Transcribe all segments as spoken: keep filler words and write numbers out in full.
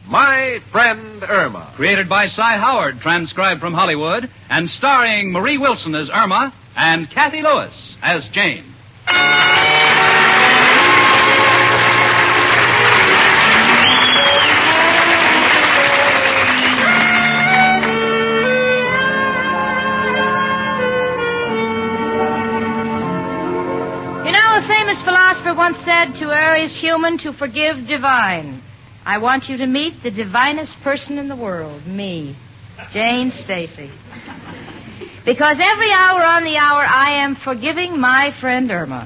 My Friend Irma. Created by Cy Howard, transcribed from Hollywood, and starring Marie Wilson as Irma and Kathy Lewis as Jane. You know, a famous philosopher once said, to err is human, to forgive divine. I want you to meet the divinest person in the world, me, Jane Stacy. Because every hour on the hour, I am forgiving my friend Irma.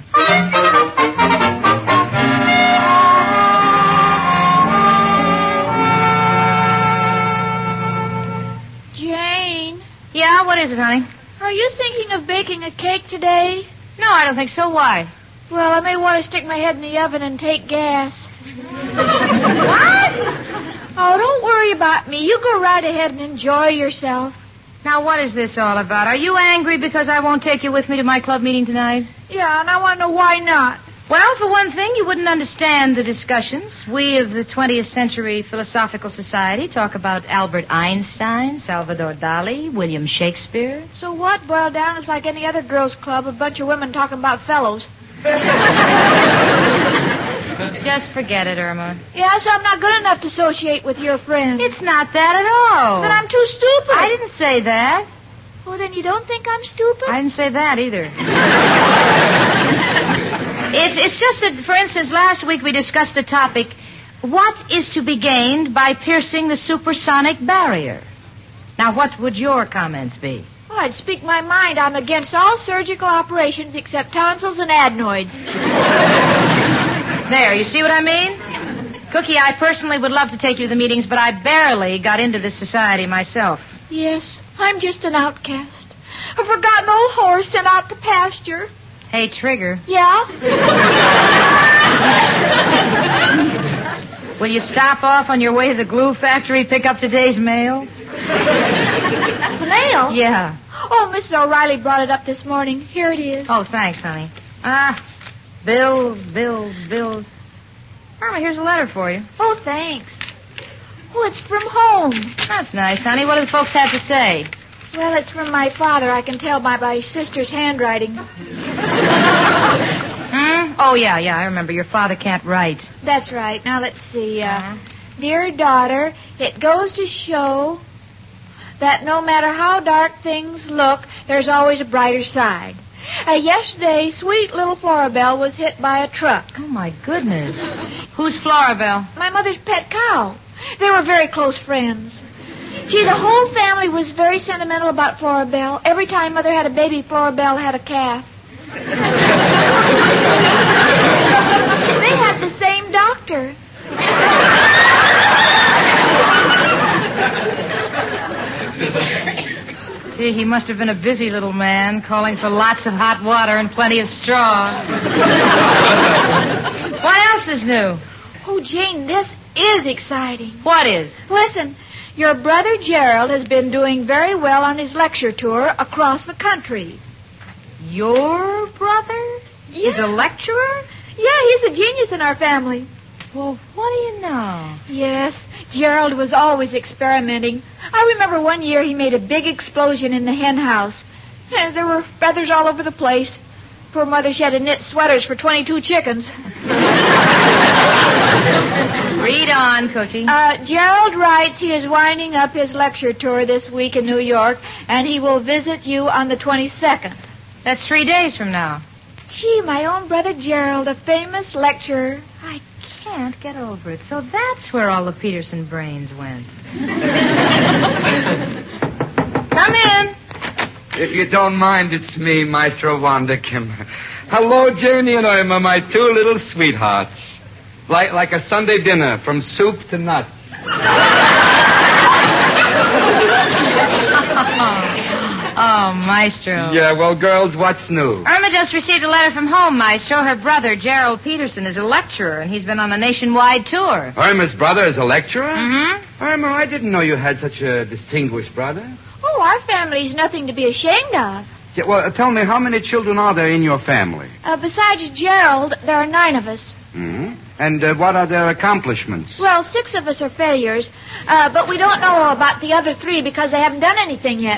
Jane. Yeah, what is it, honey? Are you thinking of baking a cake today? No, I don't think so. Why? Well, I may want to stick my head in the oven and take gas. What? Oh, don't worry about me. You go right ahead and enjoy yourself. Now, what is this all about? Are you angry because I won't take you with me to my club meeting tonight? Yeah, and I want to know why not. Well, for one thing, you wouldn't understand the discussions. We of the twentieth Century Philosophical Society talk about Albert Einstein, Salvador Dali, William Shakespeare. So what? Boiled down, it's like any other girls' club, a bunch of women talking about fellows. Just forget it, Irma. Yeah, so I'm not good enough to associate with your friends. It's not that at all. Then I'm too stupid. I didn't say that. Well, then you don't think I'm stupid? I didn't say that either. it's, it's just that, for instance, last week we discussed the topic, what is to be gained by piercing the supersonic barrier? Now, what would your comments be? Well, I'd speak my mind. I'm against all surgical operations except tonsils and adenoids. There, you see what I mean? Cookie, I personally would love to take you to the meetings, but I barely got into this society myself. Yes, I'm just an outcast. A forgotten old horse sent out to pasture. Hey, Trigger. Yeah? Will you stop off on your way to the glue factory, pick up today's mail? The mail? Yeah. Oh, Missus O'Reilly brought it up this morning. Here it is. Oh, thanks, honey. Ah, bills, bills, bills. Irma, here's a letter for you. Oh, thanks. Oh, it's from home. That's nice, honey. What do the folks have to say? Well, it's from my father. I can tell by my sister's handwriting. Hmm? Oh, yeah, yeah, I remember. Your father can't write. That's right. Now, let's see. Uh, Uh-huh. Dear daughter, it goes to show that no matter how dark things look, there's always a brighter side. Uh, yesterday, sweet little Florabelle was hit by a truck. Oh, my goodness. Who's Florabelle? My mother's pet cow. They were very close friends. Gee, the whole family was very sentimental about Florabelle. Every time Mother had a baby, Florabelle had a calf. They had the same doctor. Gee, he must have been a busy little man, calling for lots of hot water and plenty of straw. What else is new? Oh, Jane, this is exciting. What is? Listen, your brother Gerald has been doing very well on his lecture tour across the country. Your brother? Yeah. Is a lecturer? Yeah, he's a genius in our family. Well, what do you know? Yes, Gerald was always experimenting. I remember one year he made a big explosion in the hen house. And there were feathers all over the place. Poor mother, she had to knit sweaters for twenty-two chickens. Read on, Cookie. Uh, Gerald writes he is winding up his lecture tour this week in New York, and he will visit you on the twenty-second. That's three days from now. Gee, my own brother Gerald, a famous lecturer. I can't get over it. So that's where all the Peterson brains went. Come in. If you don't mind, it's me, Maestro Wanderkim. Hello, Janie and Irma, my two little sweethearts. Like like a Sunday dinner, from soup to nuts. Oh, Maestro. Yeah, well, girls, what's new? Irma just received a letter from home, Maestro. Her brother, Gerald Peterson, is a lecturer, and he's been on a nationwide tour. Irma's brother is a lecturer? Mm-hmm. Irma, I didn't know you had such a distinguished brother. Oh, our family's nothing to be ashamed of. Yeah, well, uh, tell me, how many children are there in your family? Uh, besides Gerald, there are nine of us. Hmm? And uh, what are their accomplishments? Well, six of us are failures, uh, but we don't know about the other three because they haven't done anything yet.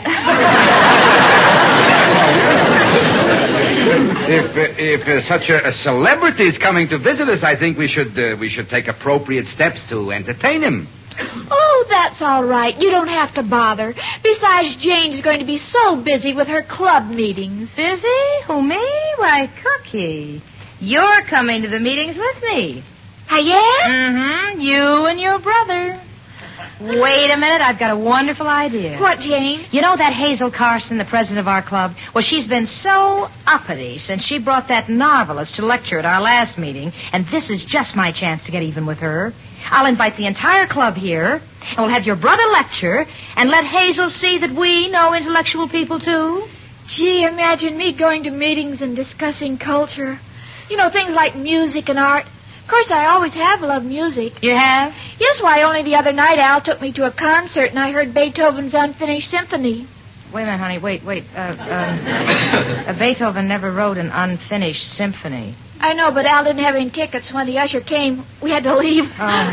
If uh, if uh, such a, a celebrity is coming to visit us, I think we should uh, we should take appropriate steps to entertain him. Oh, that's all right. You don't have to bother. Besides, Jane's going to be so busy with her club meetings. Busy? Who, me? Why, Cookie. You're coming to the meetings with me. I am? Mm-hmm. You and your brother. Wait a minute. I've got a wonderful idea. What, Jane? You know that Hazel Carson, the president of our club? Well, she's been so uppity since she brought that novelist to lecture at our last meeting, and this is just my chance to get even with her. I'll invite the entire club here, and we'll have your brother lecture, and let Hazel see that we know intellectual people, too. Gee, imagine me going to meetings and discussing culture. You know, things like music and art. Of course, I always have loved music. You have? Yes, why, only the other night Al took me to a concert and I heard Beethoven's Unfinished Symphony. Wait a minute, honey. Wait, wait. Uh, um, uh, Beethoven never wrote an unfinished symphony. I know, but Al didn't have any tickets. When the usher came, we had to leave. Oh.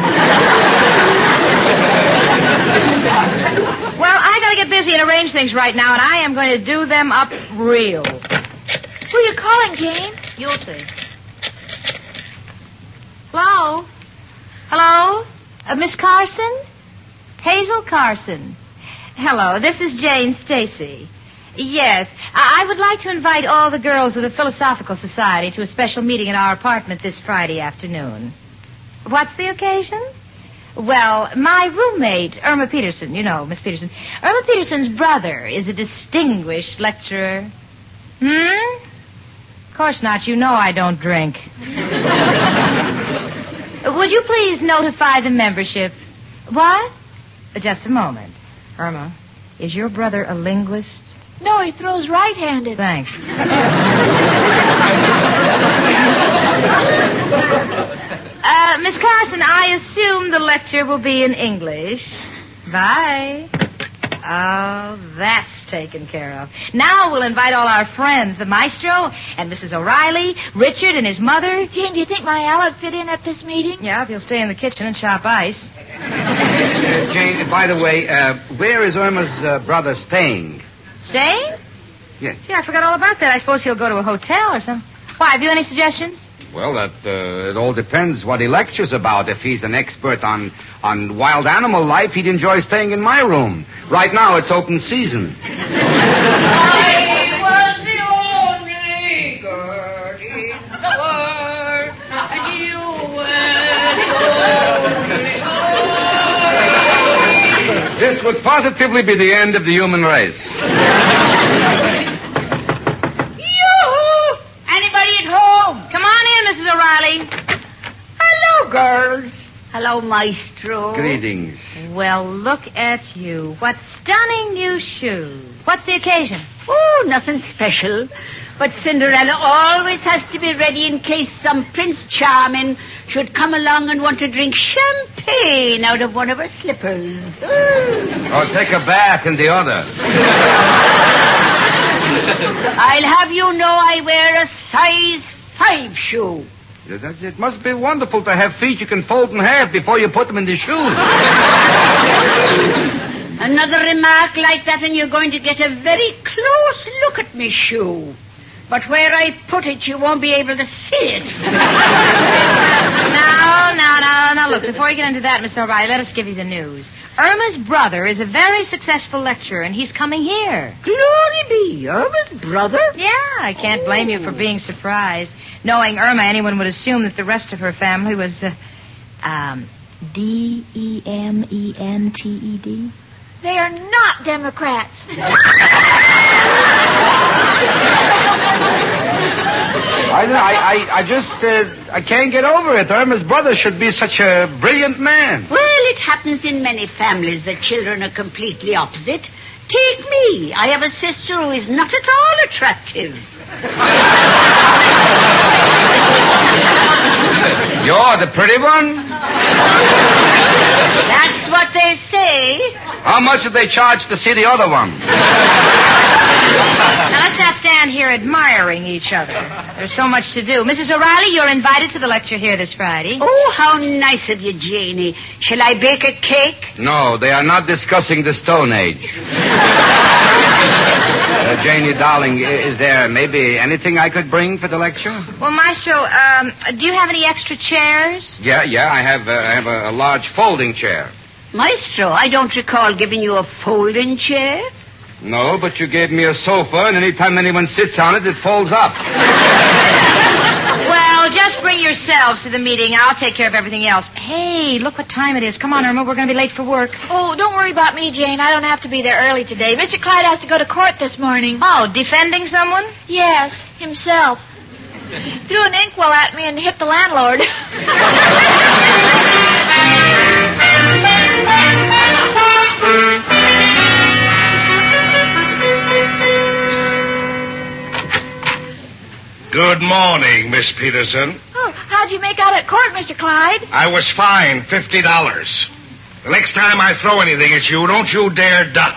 Well, I gotta get busy and arrange things right now, and I am going to do them up real. Who are you calling, Jane? You'll see. Hello? Hello? Uh, Miss Carson? Hazel Carson. Hello, this is Jane Stacy. Yes, I-, I would like to invite all the girls of the Philosophical Society to a special meeting at our apartment this Friday afternoon. What's the occasion? Well, my roommate, Irma Peterson, you know, Miss Peterson. Irma Peterson's brother is a distinguished lecturer. Hmm? Of course not. You know I don't drink. Would you please notify the membership? What? Just a moment. Irma, is your brother a linguist? No, he throws right-handed. Thanks. uh, Miss Carson, I assume the lecture will be in English. Bye. Oh, that's taken care of. Now we'll invite all our friends, the maestro and Missus O'Reilly, Richard and his mother. Jane, do you think my Al would fit in at this meeting? Yeah, if he'll stay in the kitchen and chop ice. Uh, Jane, by the way, uh, where is Irma's uh, brother staying? Staying? Yes. Gee, I forgot all about that. I suppose he'll go to a hotel or something. Why, have you any suggestions? Well, that uh, it all depends what he lectures about. If he's an expert on, on wild animal life, he'd enjoy staying in my room. Right now, it's open season. I was the only girl in the world, and you were the only. This would positively be the end of the human race. Come on in, Missus O'Reilly. Hello, girls. Hello, Maestro. Greetings. Well, look at you. What stunning new shoes. What's the occasion? Oh, nothing special. But Cinderella always has to be ready in case some Prince Charming should come along and want to drink champagne out of one of her slippers. Or take a bath in the other. I'll have you know I wear a size five shoe. It must be wonderful to have feet you can fold in half before you put them in the shoe. Another remark like that and you're going to get a very close look at me shoe. But where I put it, you won't be able to see it. Now, now, now, now, look, before you get into that, Miss O'Reilly, let us give you the news. Irma's brother is a very successful lecturer, and he's coming here. Glory be, Irma's brother? Yeah, I can't blame you for being surprised. Knowing Irma, anyone would assume that the rest of her family was, uh, um, D E M E N T E D. They are not Democrats. I, I, I just, uh, I can't get over it. Irma's brother should be such a brilliant man. Well, it happens in many families that children are completely opposite. Take me. I have a sister who is not at all attractive. You're the pretty one? That's what they say. How much did they charge to see the other one? Now, let's not stand stand here admiring each other. There's so much to do. Missus O'Reilly, you're invited to the lecture here this Friday. Oh, how nice of you, Janie. Shall I bake a cake? No, they are not discussing the Stone Age. uh, Janie, darling, is there maybe anything I could bring for the lecture? Well, Maestro, um, do you have any extra chairs? Yeah, yeah, I have, uh, I have a, a large folding chair. Maestro, I don't recall giving you a folding chair. No, but you gave me a sofa, and anytime anyone sits on it, it folds up. Well, just bring yourselves to the meeting. I'll take care of everything else. Hey, look what time it is. Come on, Irma. We're going to be late for work. Oh, don't worry about me, Jane. I don't have to be there early today. Mister Clyde has to go to court this morning. Oh, defending someone? Yes, himself. Threw an inkwell at me and hit the landlord. Good morning, Miss Peterson. Oh, how'd you make out at court, Mister Clyde? I was fined fifty dollars. The next time I throw anything at you, don't you dare duck.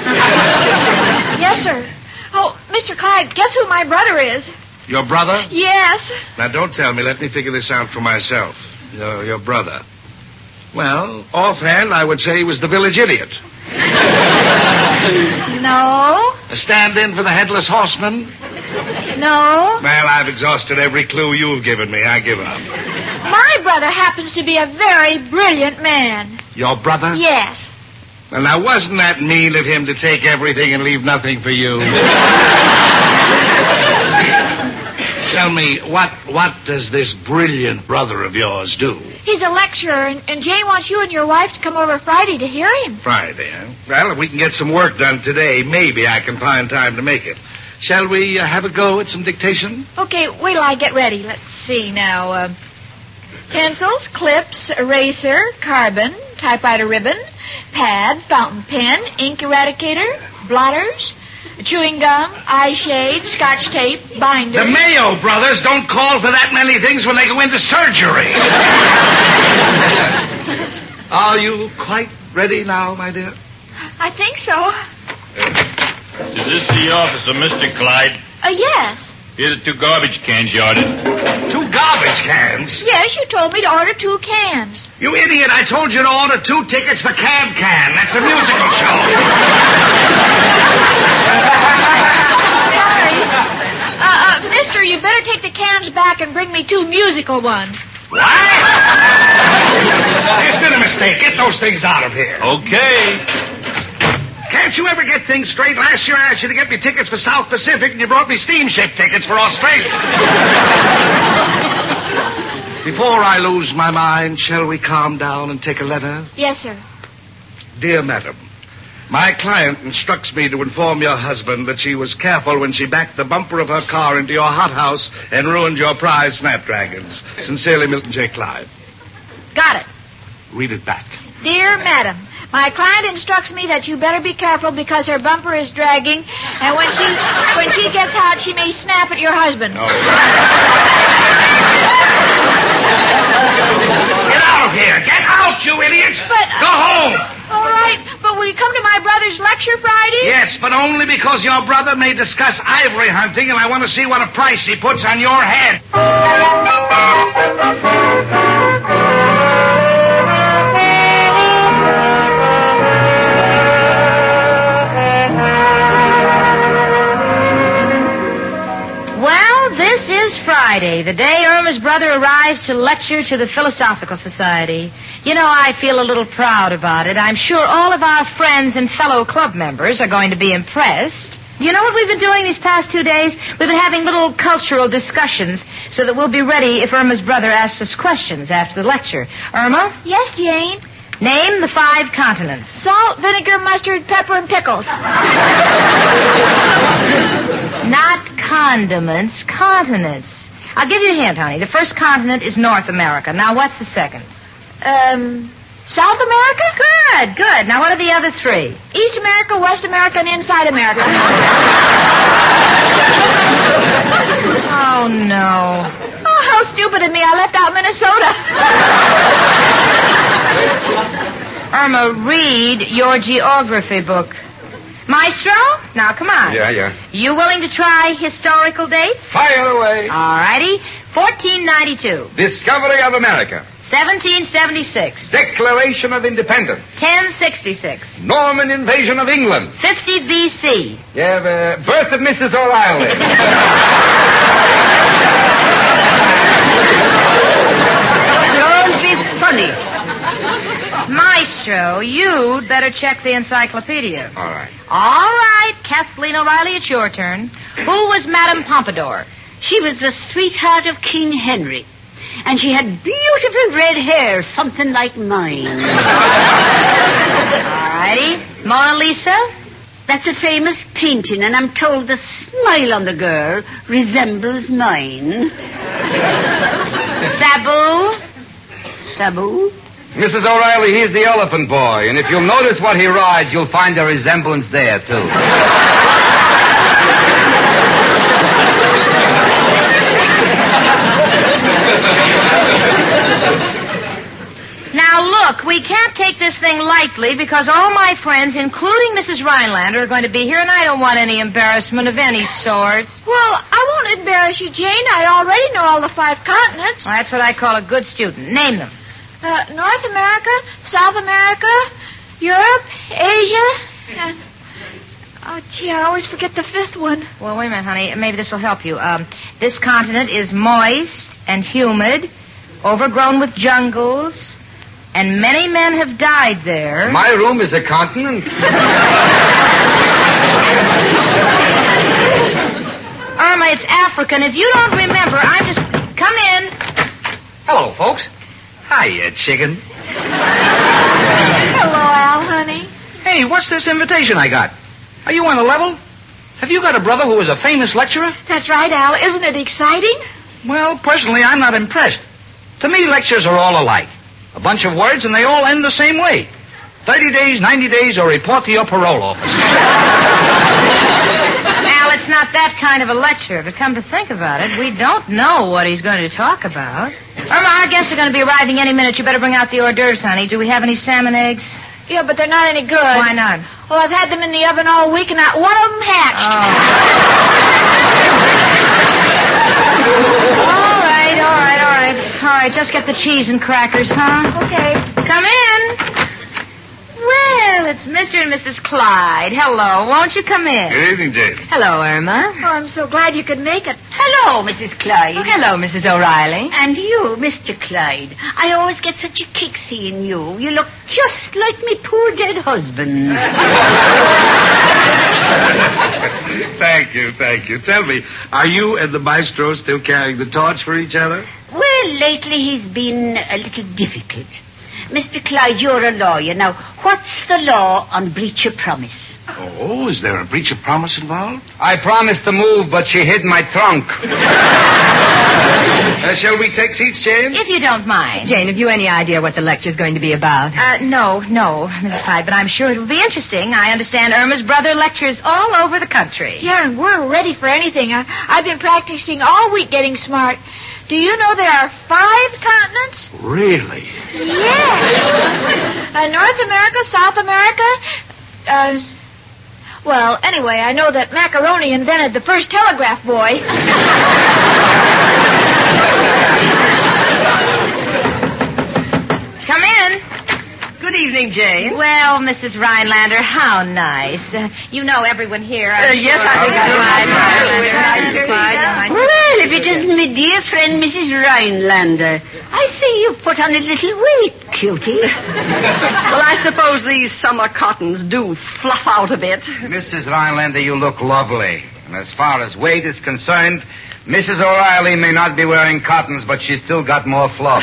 Yes, sir. Oh, Mister Clyde, guess who my brother is? Your brother? Yes. Now, don't tell me. Let me figure this out for myself. Your, your brother. Well, offhand, I would say he was the village idiot. No. A stand-in for the headless horseman? No. Well, I've exhausted every clue you've given me. I give up. My brother happens to be a very brilliant man. Your brother? Yes. Well, now, wasn't that mean of him to take everything and leave nothing for you? Tell me, what what does this brilliant brother of yours do? He's a lecturer, and, and Jane wants you and your wife to come over Friday to hear him. Friday, huh? Well, if we can get some work done today, maybe I can find time to make it. Shall we uh, have a go at some dictation? Okay, wait till I get ready. Let's see now. Uh, pencils, clips, eraser, carbon, typewriter ribbon, pad, fountain pen, ink eradicator, blotters, chewing gum, eye shade, scotch tape, binder. The Mayo brothers don't call for that many things when they go into surgery. Are you quite ready now, my dear? I think so. Is this the office of Mister Clyde? Uh, yes. Here are the two garbage cans you ordered. Two garbage cans? Yes, you told me to order two cans. You idiot, I told you to order two tickets for Cab Can. That's a musical show. Sorry. Uh, uh, mister, you better take the cans back and bring me two musical ones. What? There's been a mistake. Get those things out of here. Okay. Can't you ever get things straight? Last year I asked you to get me tickets for South Pacific, and you brought me steamship tickets for Australia. Before I lose my mind, shall we calm down and take a letter? Yes, sir. Dear Madam, my client instructs me to inform your husband that she was careful when she backed the bumper of her car into your hothouse and ruined your prize snapdragons. Sincerely, Milton J. Clyde. Got it. Read it back. Dear Madam, my client instructs me that you better be careful because her bumper is dragging, and when she when she gets out, she may snap at your husband. Oh. Get out of here! Get out, you idiot! But, Go home! All right, but will you come to my brother's lecture Friday? Yes, but only because your brother may discuss ivory hunting, and I want to see what a price he puts on your head. Friday, the day Irma's brother arrives to lecture to the Philosophical Society. You know, I feel a little proud about it. I'm sure all of our friends and fellow club members are going to be impressed. You know what we've been doing these past two days? We've been having little cultural discussions so that we'll be ready if Irma's brother asks us questions after the lecture. Irma? Yes, Jane? Name the five continents. Salt, vinegar, mustard, pepper, and pickles. Not condiments, continents. I'll give you a hint, honey. The first continent is North America. Now, what's the second? Um, South America? Good, good. Now, what are the other three? East America, West America, and Inside America. Oh, no. Oh, how stupid of me. I left out Minnesota. Irma, read your geography book. Maestro, now come on. Yeah, yeah. You willing to try historical dates? Fire away. All righty. fourteen ninety-two. Discovery of America. seventeen seventy-six. Declaration of Independence. ten sixty-six. Norman invasion of England. fifty B C. Yeah, the birth of Missus O'Reilly. Don't be funny. Maestro, you'd better check the encyclopedia. All right. All right, Kathleen O'Reilly, it's your turn. Who was Madame Pompadour? She was the sweetheart of King Henry. And she had beautiful red hair, something like mine. All righty. Mona Lisa? That's a famous painting, and I'm told the smile on the girl resembles mine. Sabu? Sabu? Missus O'Reilly, he's the elephant boy, and if you'll notice what he rides, you'll find a resemblance there, too. Now, look, we can't take this thing lightly because all my friends, including Missus Rhinelander, are going to be here, and I don't want any embarrassment of any sort. Well, I won't embarrass you, Jane. I already know all the five continents. Well, that's what I call a good student. Name them. Uh, North America, South America, Europe, Asia, and... Oh, gee, I always forget the fifth one. Well, wait a minute, honey. Maybe this will help you. Um, this continent is moist and humid, overgrown with jungles, and many men have died there. My room is a continent. Irma, it's African. If you don't remember, I'm just... Come in. Hello, folks. Hiya, chicken. Hello, Al, honey. Hey, what's this invitation I got? Are you on the level? Have you got a brother who was a famous lecturer? That's right, Al. Isn't it exciting? Well, personally, I'm not impressed. To me, lectures are all alike. A bunch of words, and they all end the same way. Thirty days, ninety days, or report to your parole office. Al, it's not that kind of a lecture. But come to think about it, we don't know what he's going to talk about. Irma, our guests are going to be arriving any minute. You better bring out the hors d'oeuvres, honey. Do we have any salmon eggs? Yeah, but they're not any good. Why not? Well, I've had them in the oven all week, and not one of them hatched. Oh. all right, all right, all right. All right, just get the cheese and crackers, huh? Okay. Come in. Well, it's Mister and Missus Clyde. Hello. Won't you come in? Good evening, Jane. Hello, Irma. Oh, I'm so glad you could make it. Hello, Missus Clyde. Oh, hello, Missus O'Reilly. And you, Mister Clyde. I always get such a kick seeing you. You look just like me poor dead husband. Thank you, thank you. Tell me, are you and the maestro still carrying the torch for each other? Well, lately he's been a little difficult. Mister Clyde, you're a lawyer. Now, what's the law on breach of promise? Oh, is there a breach of promise involved? I promised to move, but she hid my trunk. Uh, shall we take seats, Jane? If you don't mind. Jane, have you any idea what the lecture's going to be about? Uh, no, no, Missus Clyde, but I'm sure it'll be interesting. I understand Irma's brother lectures all over the country. Yeah, and we're ready for anything. I, I've been practicing all week getting smart. Do you know there are five continents? Really? Yes. Uh, North America, South America. Uh, well, anyway, I know that Macaroni invented the first telegraph boy. Come in. Good evening, Jane. Well, Missus Rhinelander, how nice. Uh, you know everyone here. I'm Uh, yes, sure. I think I do. Clyde, Rhinelander, Nice to Mister see Clyde, you. nice to- Well, if it isn't my dear friend, Missus Rhinelander. I see you've put on a little weight, cutie. Well, I suppose these summer cottons do fluff out a bit. Missus Rhinelander, you look lovely. And as far as weight is concerned, Missus O'Reilly may not be wearing cottons, but she's still got more fluff.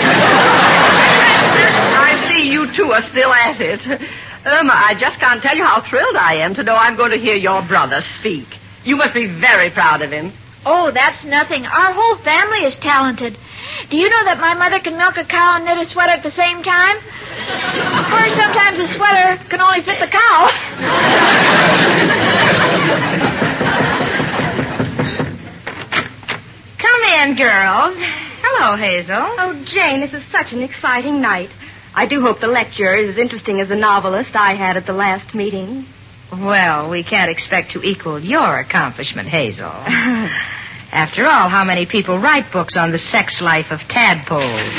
I see you two are still at it. Irma, I just can't tell you how thrilled I am to know I'm going to hear your brother speak. You must be very proud of him. Oh, that's nothing. Our whole family is talented. Do you know that my mother can milk a cow and knit a sweater at the same time? Or sometimes a sweater can only fit the cow. Come in, girls. Hello, Hazel. Oh, Jane, this is such an exciting night. I do hope the lecturer is as interesting as the novelist I had at the last meeting. Well, we can't expect to equal your accomplishment, Hazel. After all, how many people write books on the sex life of tadpoles?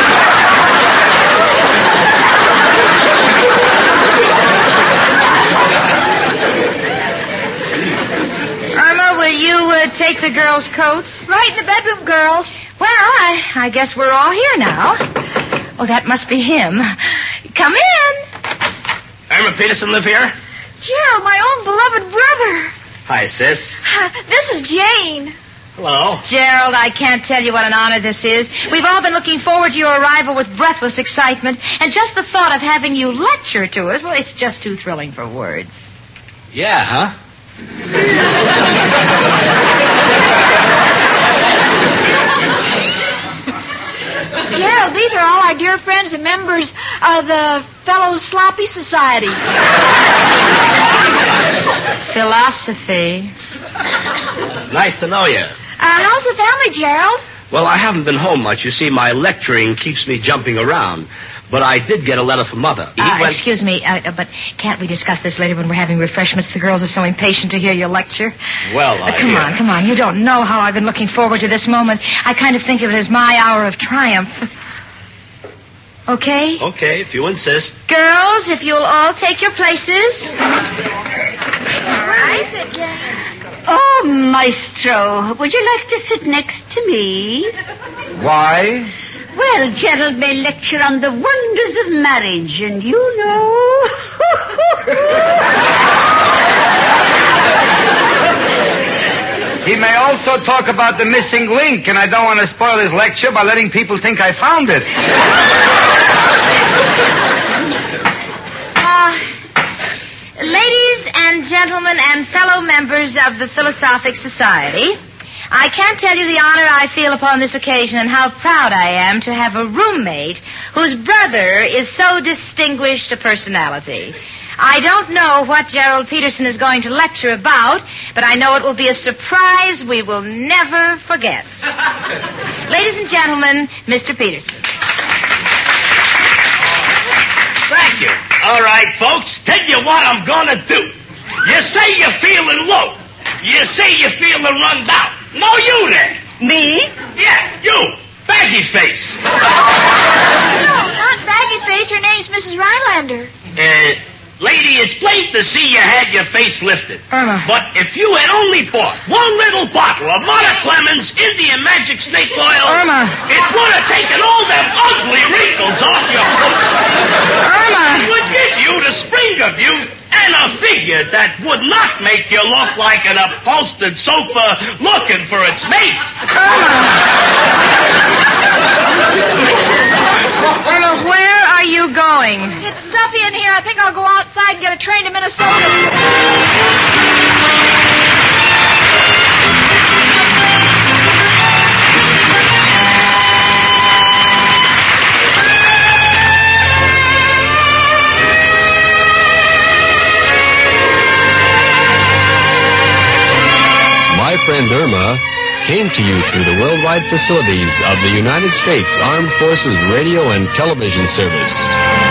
Irma, will you uh, take the girls' coats? Right in the bedroom, girls. Well, I, I guess we're all here now. Oh, that must be him. Come in. Irma Peterson live here? Gerald, my own beloved brother. Hi, sis. Uh, this is Jane. Hello. Gerald, I can't tell you what an honor this is. We've all been looking forward to your arrival with breathless excitement, and just the thought of having you lecture to us, well, it's just too thrilling for words. Yeah, huh? Gerald, these are all our dear friends and members of the Fellows Sloppy Society. Philosophy. Nice to know you. Uh, how's the family, Gerald? Well, I haven't been home much. You see, my lecturing keeps me jumping around. But I did get a letter from Mother. He Uh, went... Excuse me, uh, but can't we discuss this later when we're having refreshments? The girls are so impatient to hear your lecture. Well, Uh, I... come on, come on. You don't know how I've been looking forward to this moment. I kind of think of it as my hour of triumph. Okay? Okay, if you insist. Girls, if you'll all take your places. Where is it, Jane? Oh, Maestro, would you like to sit next to me? Why? Well, Gerald may lecture on the wonders of marriage, and you know... He may also talk about the missing link, and I don't want to spoil his lecture by letting people think I found it. Uh, ladies and gentlemen and fellow members of the Philosophic Society, I can't tell you the honor I feel upon this occasion and how proud I am to have a roommate whose brother is so distinguished a personality. I don't know what Gerald Peterson is going to lecture about, but I know it will be a surprise we will never forget. Ladies and gentlemen, Mister Peterson. Thank you. All right, folks, tell you what I'm going to do. You say you're feeling low. You say you're feeling run down. No, you there. Me? Yeah, you. Baggy face. No, not Baggy Face. Her name's Missus Rhinelander. Uh, lady, it's plain to see you had your face lifted. Irma. But if you had only bought one little bottle of Mother Clemens Indian Magic Snake Oil, Irma. it would have taken all them ugly wrinkles off your face. Irma. It would give you the spring of youth and a figure that would not make you look like an upholstered sofa looking for its mate. Irma, where are you going? It's stuffy in here. I think I'll go outside and get a train to Minnesota. My Friend Irma came to you through the worldwide facilities of the United States Armed Forces Radio and Television Service.